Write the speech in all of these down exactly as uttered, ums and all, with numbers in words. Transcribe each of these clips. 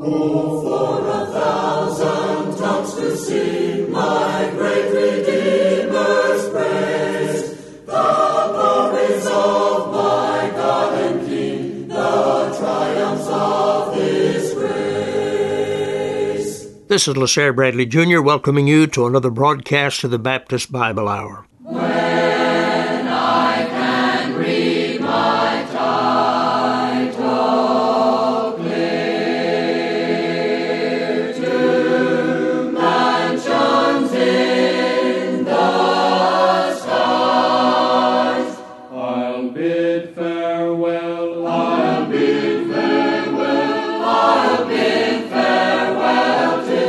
This is LaSalle Bradley Junior welcoming you to another broadcast of the Baptist Bible Hour. When I can read my title clear to mansions in the skies, I'll bid farewell, I'll bid farewell, I'll bid farewell.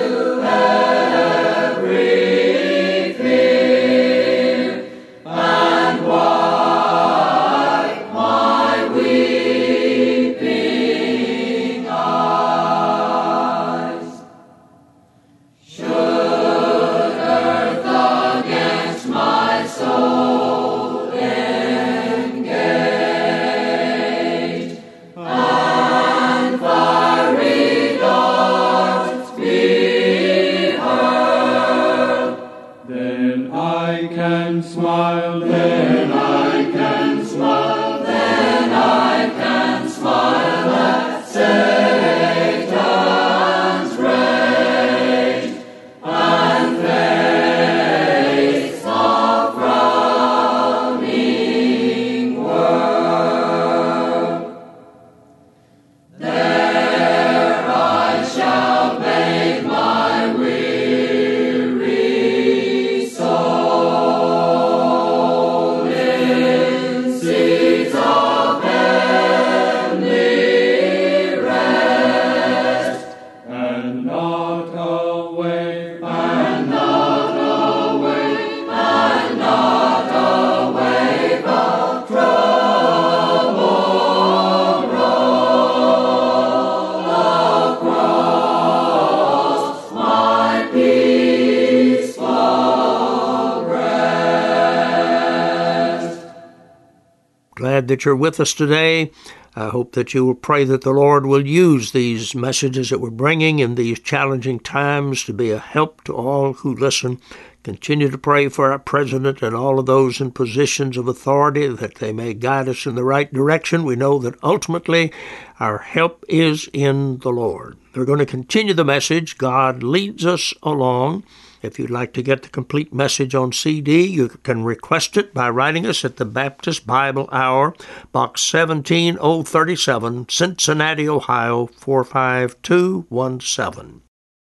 Glad that you're with us today. I hope that you will pray that the Lord will use these messages that we're bringing in these challenging times to be a help to all who listen. Continue to pray for our president and all of those in positions of authority that they may guide us in the right direction. We know that ultimately our help is in the Lord. We're going to continue the message. God leads us along. If you'd like to get the complete message on C D, you can request it by writing us at the Baptist Bible Hour, Box seventeen oh thirty-seven, Cincinnati, Ohio, four five two one seven.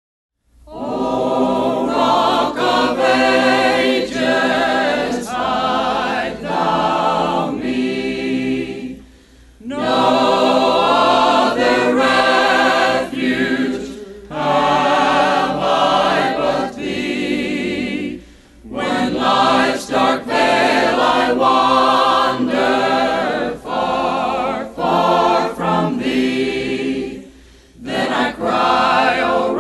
O Rock of Ages, hide thou me. No other refuge have I but thee. When life's dark vale I wander far, far from thee, then I cry, O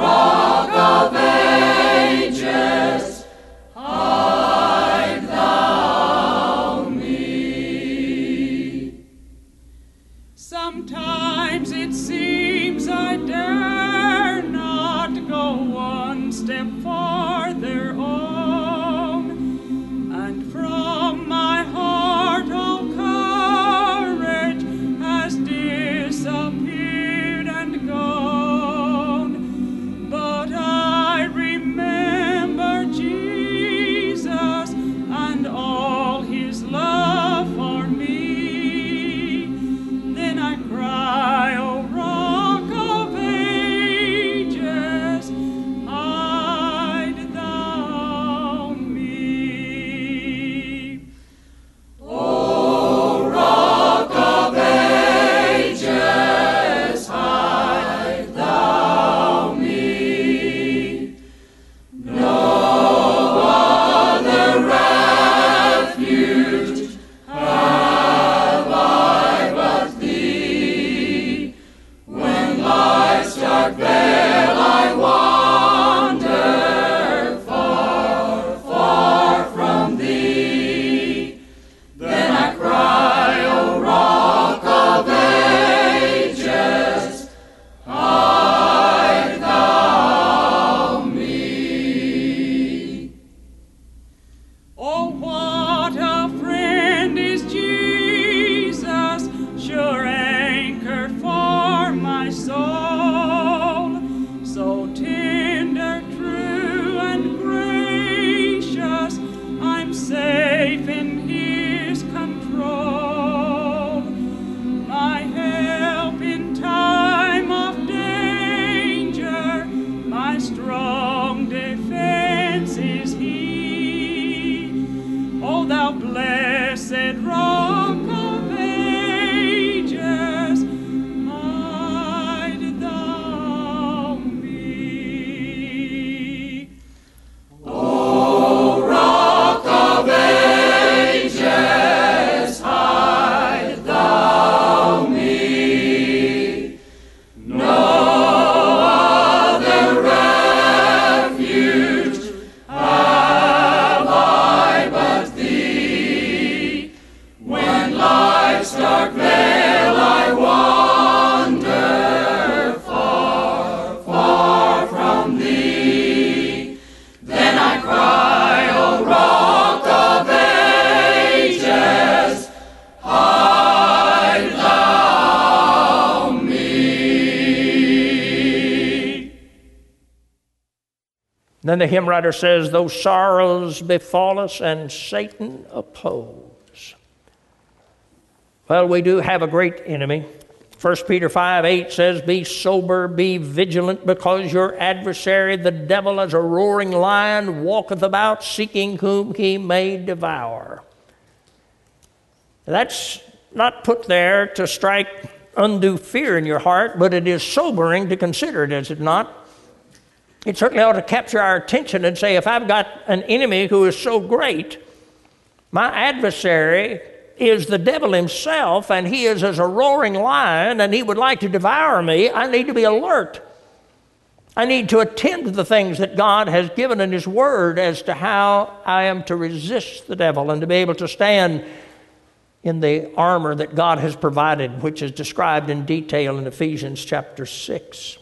Then the hymn writer says, "Those sorrows befall us and Satan oppose." Well, we do have a great enemy. First Peter five eight says, "Be sober, be vigilant, because your adversary, the devil, as a roaring lion, walketh about, seeking whom he may devour." That's not put there to strike undue fear in your heart, but it is sobering to consider it, is it not? It certainly ought to capture our attention and say, if I've got an enemy who is so great, my adversary is the devil himself, and he is as a roaring lion, and he would like to devour me, I need to be alert. I need to attend to the things that God has given in His Word as to how I am to resist the devil and to be able to stand in the armor that God has provided, which is described in detail in Ephesians chapter six.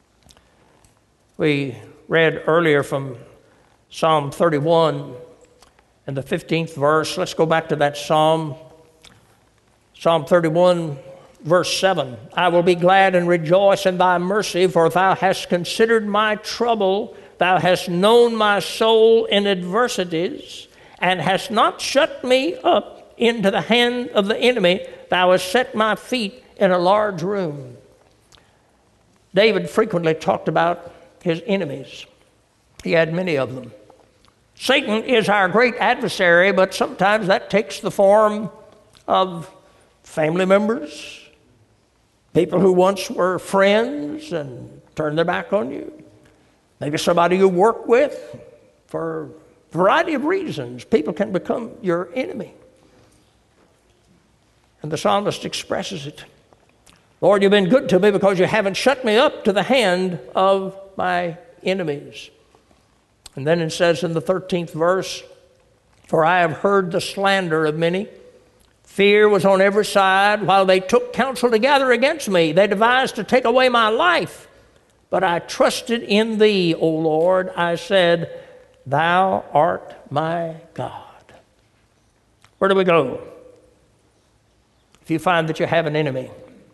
We read earlier from Psalm thirty-one and the fifteenth verse. Let's go back to that psalm. Psalm thirty-one, verse seven. "I will be glad and rejoice in thy mercy, for thou hast considered my trouble. Thou hast known my soul in adversities, and hast not shut me up into the hand of the enemy. Thou hast set my feet in a large room." David frequently talked about his enemies. He had many of them. Satan is our great adversary, but sometimes that takes the form of family members, people who once were friends and turned their back on you. Maybe somebody you work with. For a variety of reasons, people can become your enemy. And the psalmist expresses it. "Lord, you've been good to me because you haven't shut me up to the hand of my enemies." And then it says in the thirteenth verse, "For I have heard the slander of many. Fear was on every side, while they took counsel together against me. They devised to take away my life. But I trusted in thee, O Lord. I said, thou art my God." Where do we go if you find that you have an enemy?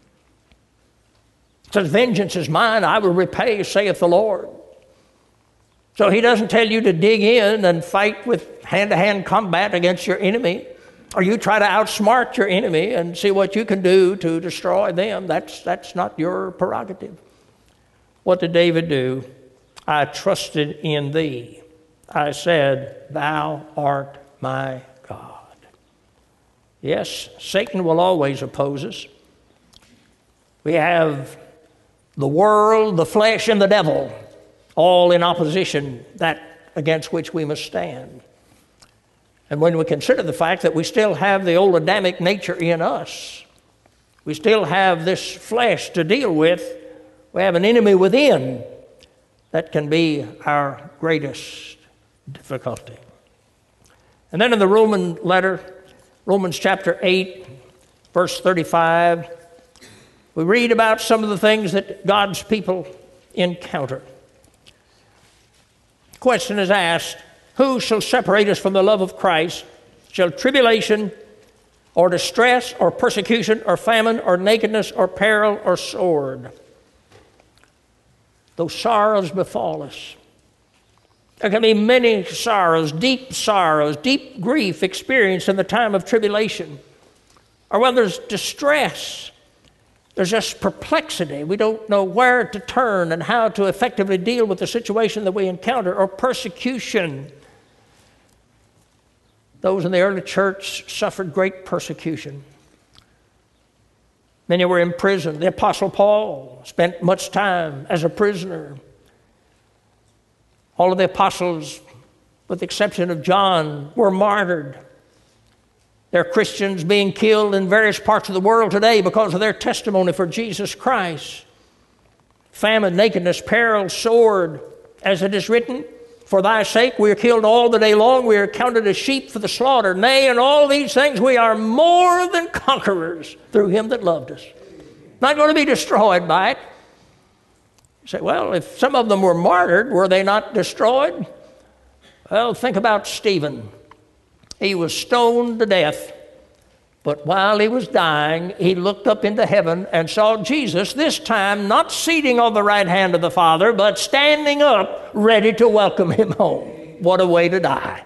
It says, "Vengeance is mine, I will repay, saith the Lord." So He doesn't tell you to dig in and fight with hand-to-hand combat against your enemy, or you try to outsmart your enemy and see what you can do to destroy them. That's, that's not your prerogative. What did David do? "I trusted in thee. I said, thou art my God." Yes, Satan will always oppose us. We have the world, the flesh, and the devil, all in opposition, that against which we must stand. And when we consider the fact that we still have the old Adamic nature in us, we still have this flesh to deal with, we have an enemy within that can be our greatest difficulty. And then in the Roman letter, Romans chapter eight, verse thirty-five, we read about some of the things that God's people encounter. The question is asked, who shall separate us from the love of Christ? Shall tribulation or distress or persecution or famine or nakedness or peril or sword? Those sorrows befall us. There can be many sorrows, deep sorrows, deep grief experienced in the time of tribulation. Or when there's distress, there's just perplexity. We don't know where to turn and how to effectively deal with the situation that we encounter. Or persecution. Those in the early church suffered great persecution. Many were imprisoned. The Apostle Paul spent much time as a prisoner. All of the apostles, with the exception of John, were martyred. There are Christians being killed in various parts of the world today because of their testimony for Jesus Christ. Famine, nakedness, peril, sword, as it is written, "For thy sake we are killed all the day long, we are counted as sheep for the slaughter. Nay, in all these things we are more than conquerors through him that loved us." Not going to be destroyed by it. You say, well, if some of them were martyred, were they not destroyed? Well, think about Stephen. He was stoned to death But while he was dying, he looked up into heaven and saw Jesus, this time not seating on the right hand of the Father, but standing up, ready to welcome him home. What a way to die.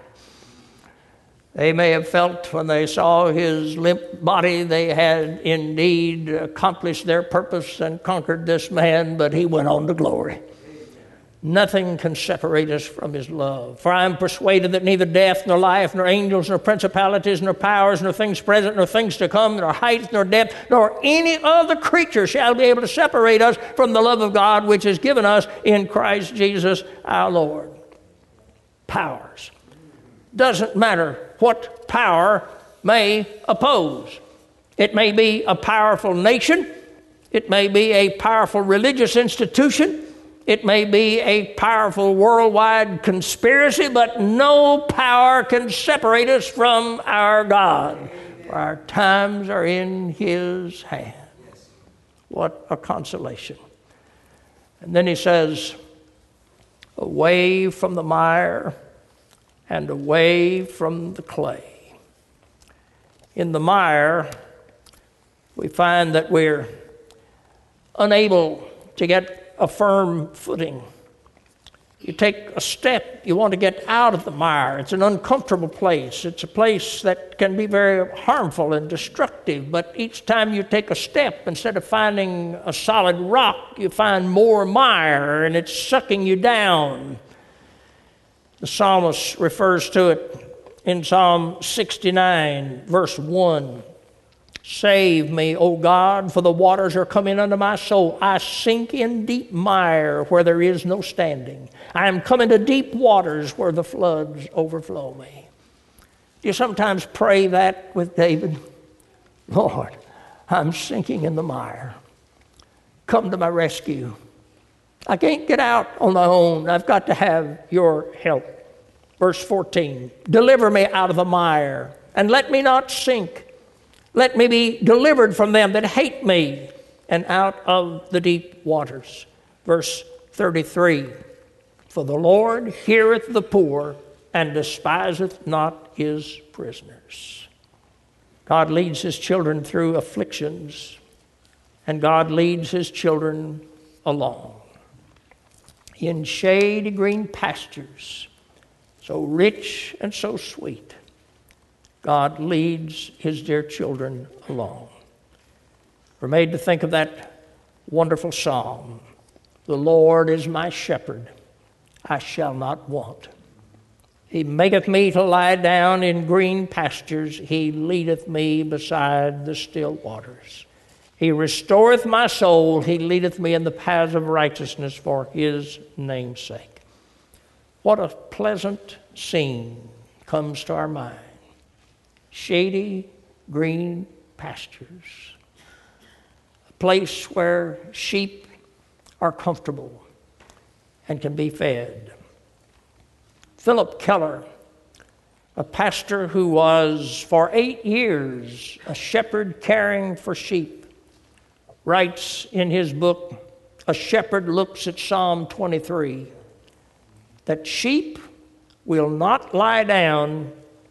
They may have felt when they saw his limp body, they had indeed accomplished their purpose and conquered this man, but he went on to glory. Nothing can separate us from his love. For I am persuaded that neither death, nor life, nor angels, nor principalities, nor powers, nor things present, nor things to come, nor height, nor depth, nor any other creature shall be able to separate us from the love of God which is given us in Christ Jesus our Lord. Powers. Doesn't matter what power may oppose. It may be a powerful nation. It may be a powerful religious institution. It may be a powerful worldwide conspiracy, but no power can separate us from our God, for our times are in his hand. What a consolation. And then he says, away from the mire and away from the clay. In the mire, we find that we're unable to get a firm footing. You take a step, you want to get out of the mire. It's an uncomfortable place. It's a place that can be very harmful and destructive, but each time you take a step, instead of finding a solid rock, you find more mire, and it's sucking you down. The psalmist refers to it in Psalm sixty-nine, verse one. Save me, O God, for the waters are coming unto my soul. I sink in deep mire where there is no standing. I am coming to deep waters where the floods overflow me. Do you sometimes pray that with David? Lord, I'm sinking in the mire. Come to my rescue. I can't get out on my own. I've got to have your help. Verse fourteen, deliver me out of the mire and let me not sink. Let me be delivered from them that hate me and out of the deep waters. Verse thirty-three, for the Lord heareth the poor and despiseth not his prisoners. God leads his children through afflictions, and God leads his children along. In shady green pastures, so rich and so sweet, God leads his dear children along. We're made to think of that wonderful psalm. The Lord is my shepherd, I shall not want. He maketh me to lie down in green pastures. He leadeth me beside the still waters. He restoreth my soul. He leadeth me in the paths of righteousness for his name's sake. What a pleasant scene comes to our mind. Shady, green pastures. A place where sheep are comfortable and can be fed. Philip Keller, a pastor who was for eight years a shepherd caring for sheep, writes in his book, A Shepherd Looks at Psalm twenty-three, that sheep will not lie down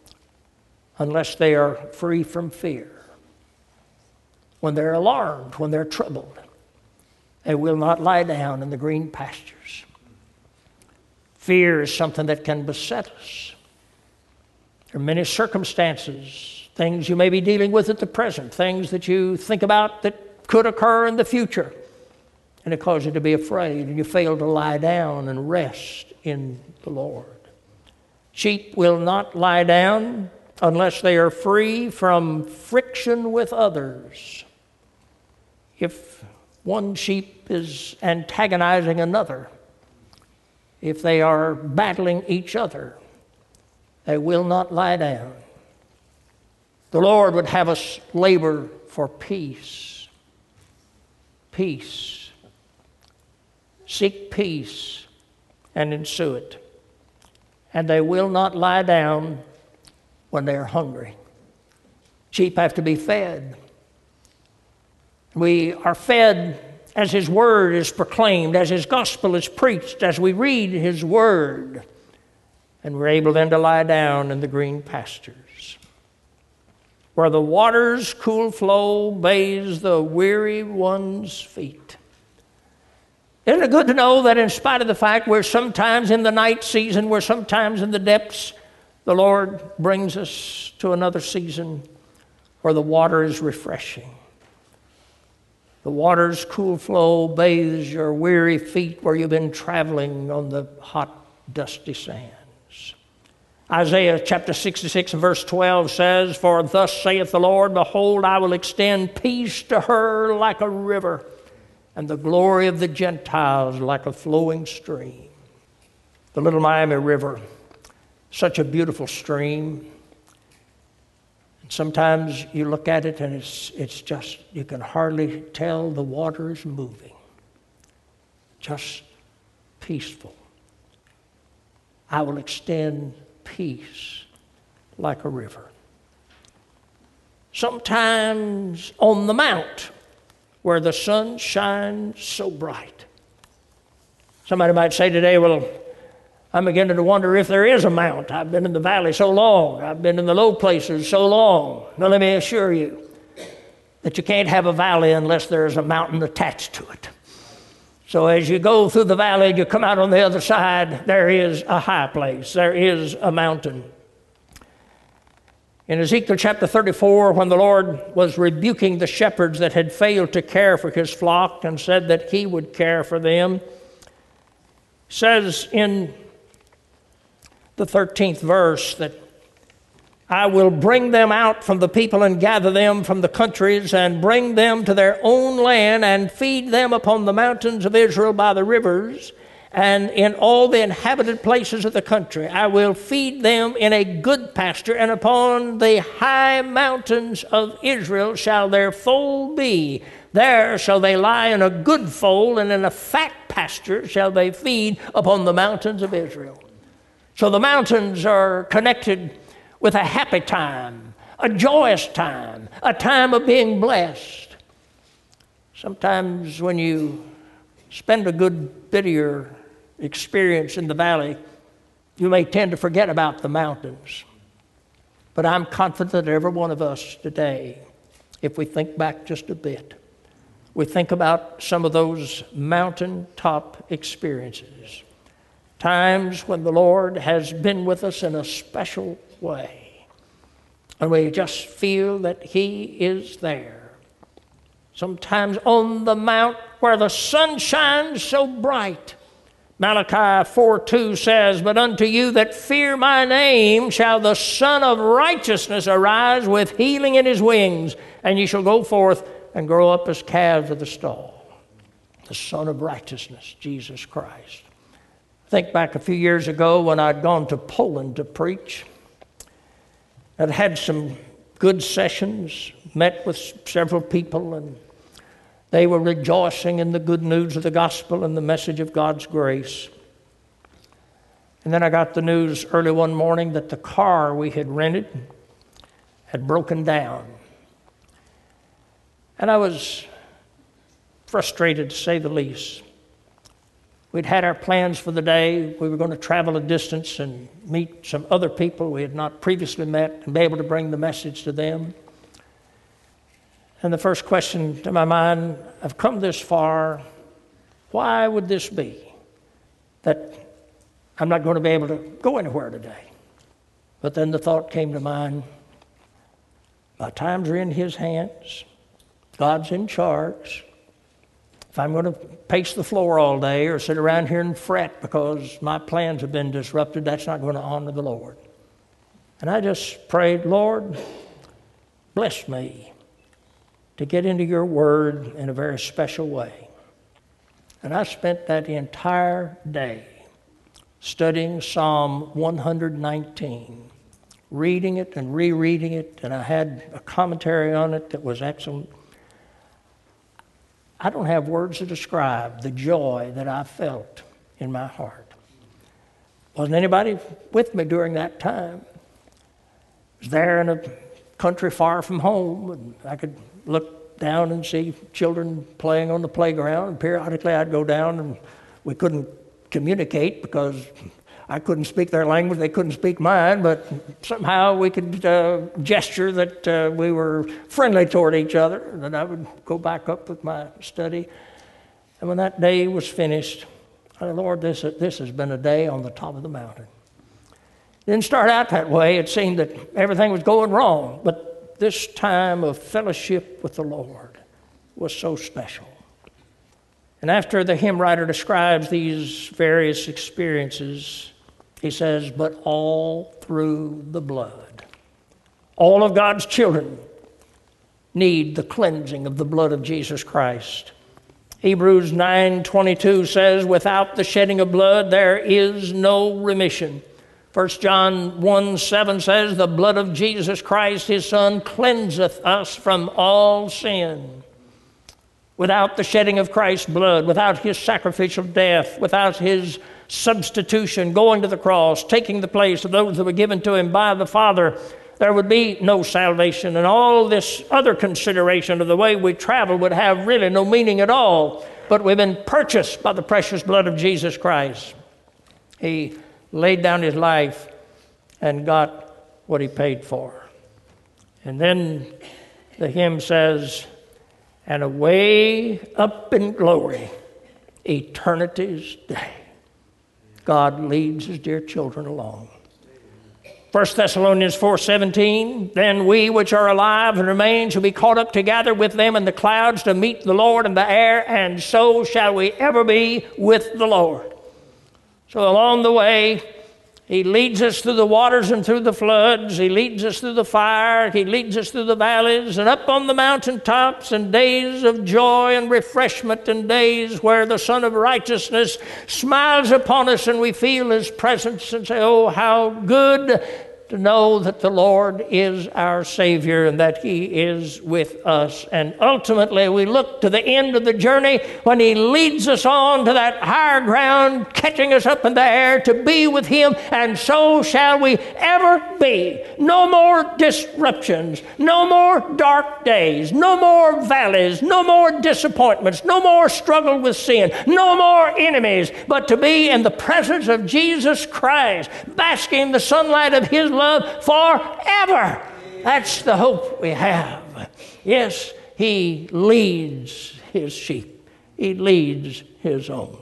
unless they are free from fear. When they're alarmed, when they're troubled, they will not lie down in the green pastures. Fear is something that can beset us. There are many circumstances, things you may be dealing with at the present, things that you think about that could occur in the future, and it causes you to be afraid, and you fail to lie down and rest in the Lord. Sheep will not lie down unless they are free from friction with others. If one sheep is antagonizing another, if they are battling each other, they will not lie down. The Lord would have us labor for peace. Peace. Seek peace and ensue it. And they will not lie down when they're hungry. Sheep have to be fed. We are fed as his word is proclaimed, as his gospel is preached, as we read his word. And we're able then to lie down in the green pastures. where the water's cool flow bathes the weary one's feet. Isn't it good to know that in spite of the fact we're sometimes in the night season, we're sometimes in the depths, the Lord brings us to another season where the water is refreshing. The water's cool flow bathes your weary feet where you've been traveling on the hot, dusty sands. Isaiah chapter sixty-six and verse twelve says, "For thus saith the Lord, behold, I will extend peace to her like a river, and the glory of the Gentiles like a flowing stream." The Little Miami River, such a beautiful stream. Sometimes you look at it and it's, it's just, you can hardly tell the water is moving. Just peaceful. I will extend peace like a river. Sometimes on the mount where the sun shines so bright. Somebody might say today, well, I'm beginning to wonder if there is a mount. I've been in the valley so long. I've been in the low places so long. Now let me assure you that you can't have a valley unless there's a mountain attached to it. So as you go through the valley and you come out on the other side, there is a high place. There is a mountain. In Ezekiel chapter thirty-four, when the Lord was rebuking the shepherds that had failed to care for his flock and said that he would care for them, says in the thirteenth verse that I will bring them out from the people and gather them from the countries and bring them to their own land and feed them upon the mountains of Israel by the rivers and in all the inhabited places of the country. I will feed them in a good pasture, and upon the high mountains of Israel shall their fold be. There shall they lie in a good fold, and in a fat pasture shall they feed upon the mountains of Israel. So the mountains are connected with a happy time, a joyous time, a time of being blessed. Sometimes when you spend a good bit of your experience in the valley, you may tend to forget about the mountains. But I'm confident that every one of us today, if we think back just a bit, we think about some of those mountaintop experiences, times when the Lord has been with us in a special way, and we just feel that He is there. Sometimes on the mount where the sun shines so bright. Malachi four two says, "But unto you that fear my name shall the Son of Righteousness arise with healing in his wings, and ye shall go forth and grow up as calves of the stall." The Son of Righteousness, Jesus Christ. Think back a few years ago when I'd gone to Poland to preach. I'd had some good sessions, met with several people, and they were rejoicing in the good news of the gospel and the message of God's grace. And then I got the news early one morning that the car we had rented had broken down. And I was frustrated, to say the least. We'd had our plans for the day. We were going to travel a distance and meet some other people we had not previously met and be able to bring the message to them. And the first question to my mind, I've come this far, why would this be that I'm not going to be able to go anywhere today? But then the thought came to mind, my times are in His hands. God's in charge. If I'm going to pace the floor all day or sit around here and fret because my plans have been disrupted, that's not going to honor the Lord. And I just prayed, Lord, bless me to get into your word in a very special way. And I spent that entire day studying Psalm one nineteen, reading it and rereading it, and I had a commentary on it that was excellent. I don't have words to describe the joy that I felt in my heart. Wasn't anybody with me during that time. I was there in a country far from home, and I could look down and see children playing on the playground, and periodically I'd go down, and we couldn't communicate because I couldn't speak their language, they couldn't speak mine, but somehow we could uh, gesture that uh, we were friendly toward each other, and then I would go back up with my study. And when that day was finished, I said, Lord, this, this has been a day on the top of the mountain. It didn't start out that way. It seemed that everything was going wrong, but this time of fellowship with the Lord was so special. And after the hymn writer describes these various experiences, he says, but all through the blood. All of God's children need the cleansing of the blood of Jesus Christ. Hebrews nine twenty-two says, without the shedding of blood, there is no remission. First John one seven says, the blood of Jesus Christ, his Son, cleanseth us from all sin. Without the shedding of Christ's blood, without his sacrificial death, without his substitution, going to the cross, taking the place of those that were given to him by the Father, there would be no salvation. And all this other consideration of the way we travel would have really no meaning at all. But we've been purchased by the precious blood of Jesus Christ. He laid down his life and got what he paid for. And then the hymn says, and away up in glory, eternity's day, God leads his dear children along. First Thessalonians four seventeen, then we which are alive and remain shall be caught up together with them in the clouds to meet the Lord in the air, and so shall we ever be with the Lord. So along the way, he leads us through the waters and through the floods. He leads us through the fire. He leads us through the valleys and up on the mountaintops, and days of joy and refreshment, and days where the Son of Righteousness smiles upon us and we feel his presence and say, oh, how good to know that the Lord is our Savior and that he is with us. And ultimately, we look to the end of the journey when he leads us on to that higher ground, catching us up in the air to be with him, and so shall we ever be. No more disruptions, no more dark days, no more valleys, no more disappointments, no more struggle with sin, no more enemies, but to be in the presence of Jesus Christ, basking in the sunlight of his love forever. That's the hope we have. Yes, he leads his sheep. He leads his own.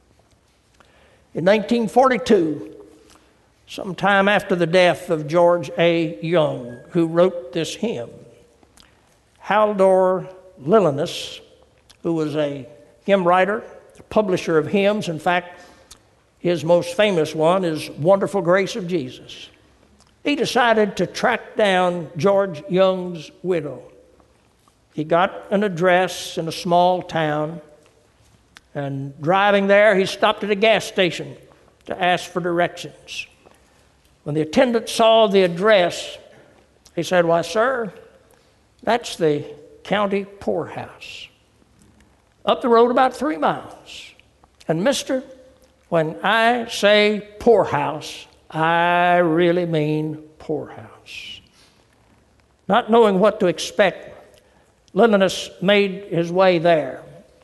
In nineteen forty-two, sometime after the death of George A. Young, who wrote this hymn, Haldor Lilienus, who was a hymn writer, a publisher of hymns, in fact, his most famous one is Wonderful Grace of Jesus. He decided to track down George Young's widow. He got an address in a small town, and driving there, he stopped at a gas station to ask for directions. When the attendant saw the address, he said, why, sir, that's the county poorhouse. Up the road about three miles. And mister, when I say poorhouse, I really mean poorhouse. Not knowing what to expect, Lilienus made his way there.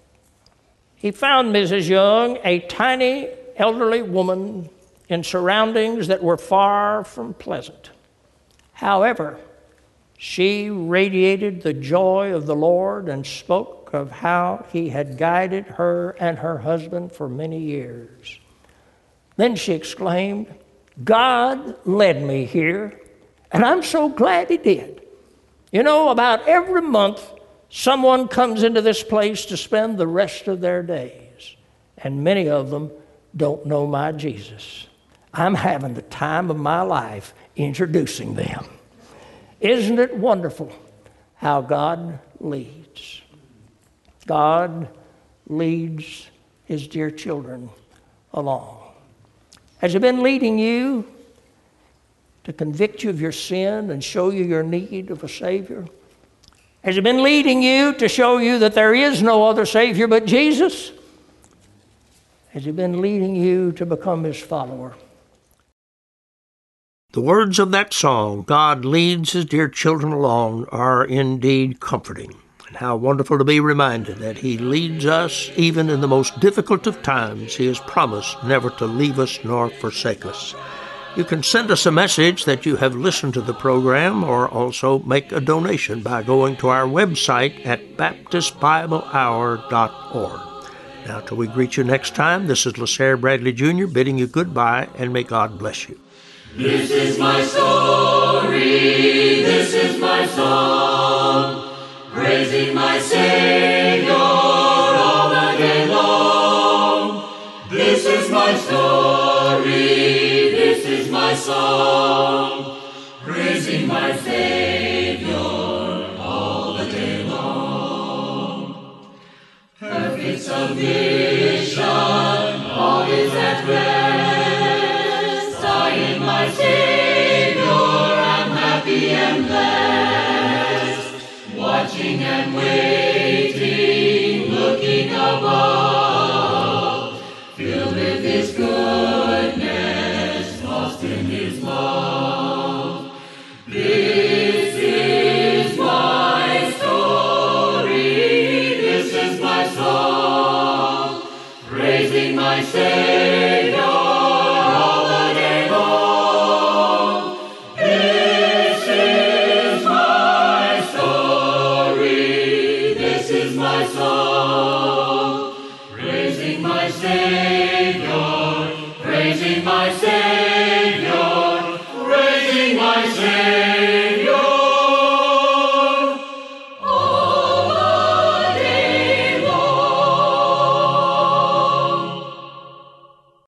He found Missus Young, a tiny elderly woman, in surroundings that were far from pleasant. However, she radiated the joy of the Lord and spoke of how he had guided her and her husband for many years. Then she exclaimed, God led me here, and I'm so glad he did. You know, about every month, someone comes into this place to spend the rest of their days, and many of them don't know my Jesus. I'm having the time of my life introducing them. Isn't it wonderful how God leads? God leads his dear children along. Has he been leading you to convict you of your sin and show you your need of a Savior? Has he been leading you to show you that there is no other Savior but Jesus? Has he been leading you to become his follower? The words of that song, God leads his dear children along, are indeed comforting. And how wonderful to be reminded that He leads us even in the most difficult of times. He has promised never to leave us nor forsake us. You can send us a message that you have listened to the program, or also make a donation by going to our website at baptist bible hour dot org. Now, till we greet you next time, this is LaSalle Bradley Junior bidding you goodbye, and may God bless you. This is my story, this is my song, praising my Savior all the day long. This is my story, this is my song, praising my Savior all the day long. Perfect salvation, all is at rest. I in my Savior am happy and blessed, watching and waiting, looking above, filled with His good.